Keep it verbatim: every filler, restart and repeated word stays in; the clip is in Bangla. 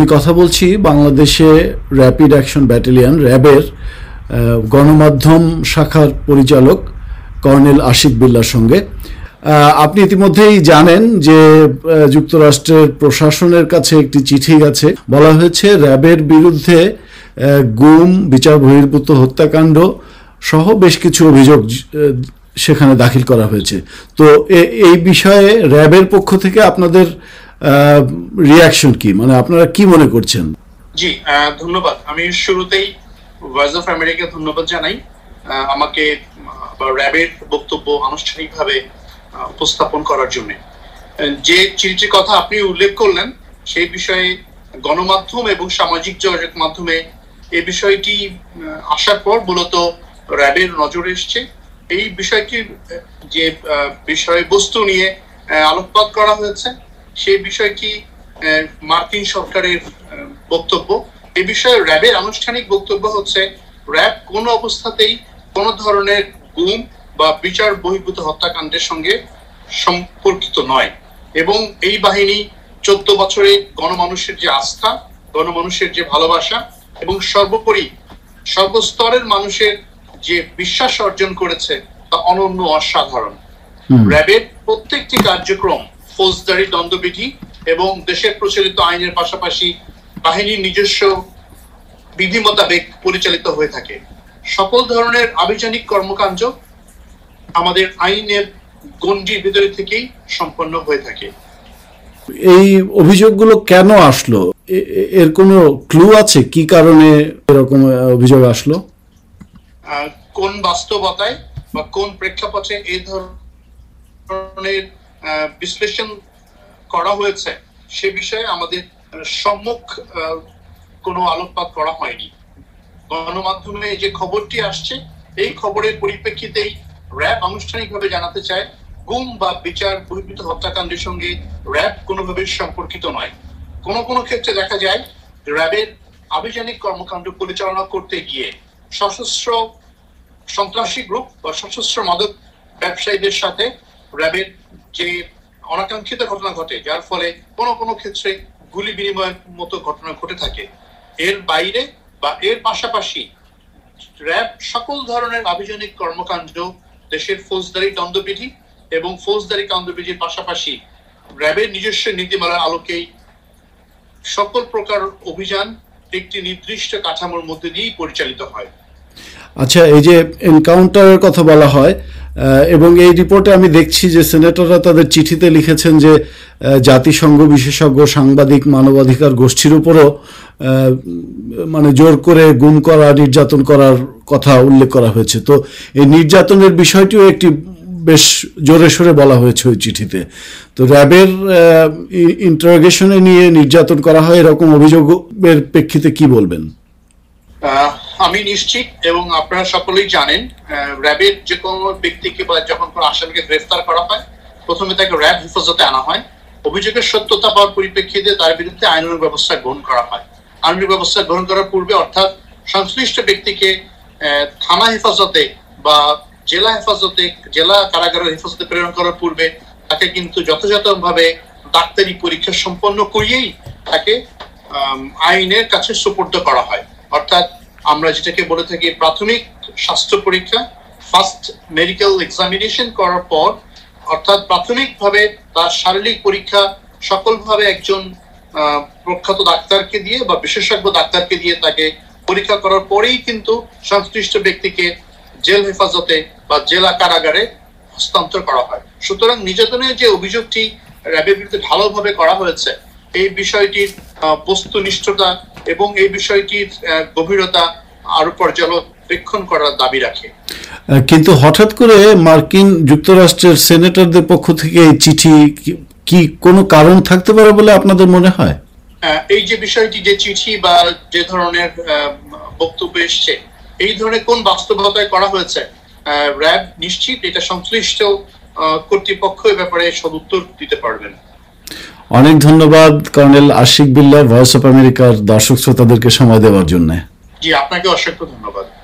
আমি কথা বলছি বাংলাদেশে র্যাপিড অ্যাকশন ব্যাটালিয়ন র্যাবের গণমাধ্যম শাখার পরিচালক কর্নেল আশিক বিল্লাহর সঙ্গে। আপনি ইতিমধ্যেই জানেন যে যুক্তরাষ্ট্রের প্রশাসনের কাছে একটি চিঠি গেছে, বলা হয়েছে র্যাবের বিরুদ্ধে গুম, বিচার বহির্ভূত হত্যাকাণ্ড সহ বেশ কিছু অভিযোগ সেখানে দাখিল করা হয়েছে। তো এই বিষয়ে র্যাবের পক্ষ থেকে আপনাদের রিয়াকশন কি, মানে আপনারা কি মনে করছেন? জি ধন্যবাদ। আমি শুরুতেই ভয়েস অফ আমেরিকা ধন্যবাদ জানাই আমাকে র্যাবের বক্তব্য আনুষ্ঠানিকভাবে উপস্থাপন করার জন্য। যে চিঠির কথা আপনি উল্লেখ করলেন সেই বিষয়ে গণমাধ্যম এবং সামাজিক যোগাযোগ মাধ্যমে এই বিষয়টি আসার পর মূলত র্যাবের নজরে এসছে। এই বিষয়টির যে বিষয়বস্তু নিয়ে আলোকপাত করা হয়েছে সেই বিষয়টি মার্কিন সরকারের বক্তব্য। এই বিষয়ে র্যাবের আনুষ্ঠানিক বক্তব্য হচ্ছে র্যাব কোনো অবস্থাতেই কোনো ধরনের গুম বা বিচার বহির্ভূত হত্যাকাণ্ডের সঙ্গে সম্পর্কিত নয় এবং এই বাহিনী চোদ্দ বছরে গণমানুষের যে আস্থা, গণমানুষের যে ভালোবাসা এবং সর্বোপরি সর্বস্তরের মানুষের যে বিশ্বাস অর্জন করেছে তা অনন্য, অসাধারণ। র্যাবের প্রত্যেকটি কার্যক্রম ফৌজদারি দণ্ডবিধি এবং দেশের প্রচলিত আইনের পাশাপাশি বাহিনীর নিজস্ব বিধি মোতাবেক পরিচালিত হয়ে থাকে। সকল ধরনের আভিযানিক কর্মকাণ্ড আমাদের আইনের গণ্ডির ভিতরে থেকেই সম্পন্ন হয়ে থাকে। এই অভিযোগগুলো কেন আসলো, এর কোনো ক্লু আছে? কি কারণে এরকম অভিযোগ আসলো? কোন বাস্তবতায় বা কোন প্রেক্ষাপটে এই ধরনের বিশ্লেষণ করা হয়েছে সে বিষয়ে আমাদের সম্মুখ কোনো আলোকপাত করা হয়নি। গণমাধ্যমে যে খবরটি আসছে এই খবরের পরিপ্রেক্ষিতেই র্যাব আনুষ্ঠানিকভাবে জানাতে চায় গুম বা বিচার বহির্ভূত হত্যাকাণ্ডের সঙ্গে র্যাব কোনোভাবে সম্পর্কিত নয়। কোনো কোনো ক্ষেত্রে দেখা যায় র্যাবের আভিযানিক কর্মকাণ্ড পরিচালনা করতে গিয়ে সশস্ত্র সন্ত্রাসী গ্রুপ বা সশস্ত্র মাদক ব্যবসায়ীদের সাথে র্যাবের যে অনাকাঙ্ক্ষিত ঘটনা ঘটে, যার ফলে কোনো কোনো ক্ষেত্রে গুলি বিনিময়ের মতো ঘটনা ঘটে থাকে। এর বাইরে বা এর পাশাপাশি র্যাব সকল ধরনের আভিযানিক কর্মকাণ্ড দেশের ফৌজদারি দণ্ডবিধি এবং ফৌজদারি কাণ্ডবিধির পাশাপাশি র্যাবের নিজস্ব নীতিমালার আলোকেই সকল প্রকার অভিযান একটি নির্দিষ্ট কাঠামোর মধ্যে দিয়েই পরিচালিত হয়। আচ্ছা, এই যে এনকাউন্টারের কথা বলা হয় এবং এই রিপোর্টে আমি দেখছি যে সেনেটররা তাদের চিঠিতে লিখেছেন যে জাতিসংঘ বিশেষজ্ঞ সাংবাদিক মানবাধিকার গোষ্ঠীর উপরও মানে জোর করে গুম করা, নির্যাতন করার কথা উল্লেখ করা হয়েছে। তো এই নির্যাতনের বিষয়টিও একটি বেশ জোরে সোরে বলা হয়েছে ওই চিঠিতে। তো র্যাবের ইন্টারোগেশনে নিয়ে নির্যাতন করা হয় এরকম অভিযোগের প্রেক্ষিতে কি বলবেন? আমি নিশ্চিত এবং আপনারা সকলেই জানেন র্যাবের যে কোনো ব্যক্তিকে বা যখন কোনো আসামিকে গ্রেফতার করা হয় প্রথমে তাকে র্যাব হেফাজতে আনা হয়। অভিযোগের সত্যতা পাওয়ার পরিপ্রেক্ষিতে তার বিরুদ্ধে আইনানুগ ব্যবস্থা গ্রহণ করা হয়। আইনানুগ ব্যবস্থা গ্রহণ করার পূর্বে অর্থাৎ সংশ্লিষ্ট ব্যক্তিকে থানা হেফাজতে বা জেলা হেফাজতে, জেলা কারাগারের হেফাজতে প্রেরণ করার পূর্বে তাকে কিন্তু যথাযথভাবে ডাক্তারি পরীক্ষা সম্পন্ন করিয়েই তাকে আইনের কাছে সুপর্দ করা হয়। অর্থাৎ আমরা যেটাকে বলে থাকি প্রাথমিক স্বাস্থ্য পরীক্ষা, ফার্স্ট মেডিকেল এক্সামিনেশন করার পর অর্থাৎ প্রাথমিকভাবে তার শারীরিক পরীক্ষা সকলভাবে একজন প্রখ্যাত ডাক্তারকে দিয়ে বা বিশেষজ্ঞ ডাক্তারকে দিয়ে তাকে পরীক্ষা করার পরেই কিন্তু সংশ্লিষ্ট ব্যক্তিকে জেল হেফাজতে বা জেলা কারাগারে হস্তান্তর করা হয়। সুতরাং নির্যাতনের যে অভিযোগটি র্যাবের বিরুদ্ধে ভালোভাবে করা হয়েছে এই বিষয়টির বস্তুনিষ্ঠতা এবং এই বিষয়টির গভীরতা আরো পর্যবেক্ষণ করার দাবি রাখে। কিন্তু হঠাৎ করে মার্কিন যুক্তরাষ্ট্রের সেনেটরদের পক্ষ থেকে এই চিঠি, কি কোনো কারণ থাকতে পারে বলে আপনাদের মনে হয়? এই যে বিষয়টি, যে চিঠি বা যে ধরনের বক্তব্য এসছে এই ধরনের কোন বাস্তবতায় করা হয়েছে র্যাব নিশ্চিত এটা সংশ্লিষ্ট কর্তৃপক্ষ এ ব্যাপারে সদুত্তর দিতে পারবেন। অনেক ধন্যবাদ colonel Ashiq Billah, voice of আমেরিকার দর্শক শ্রোতাদেরকে সময় দেওয়ার জন্য। জি, আপনাকে অসংখ্য ধন্যবাদ।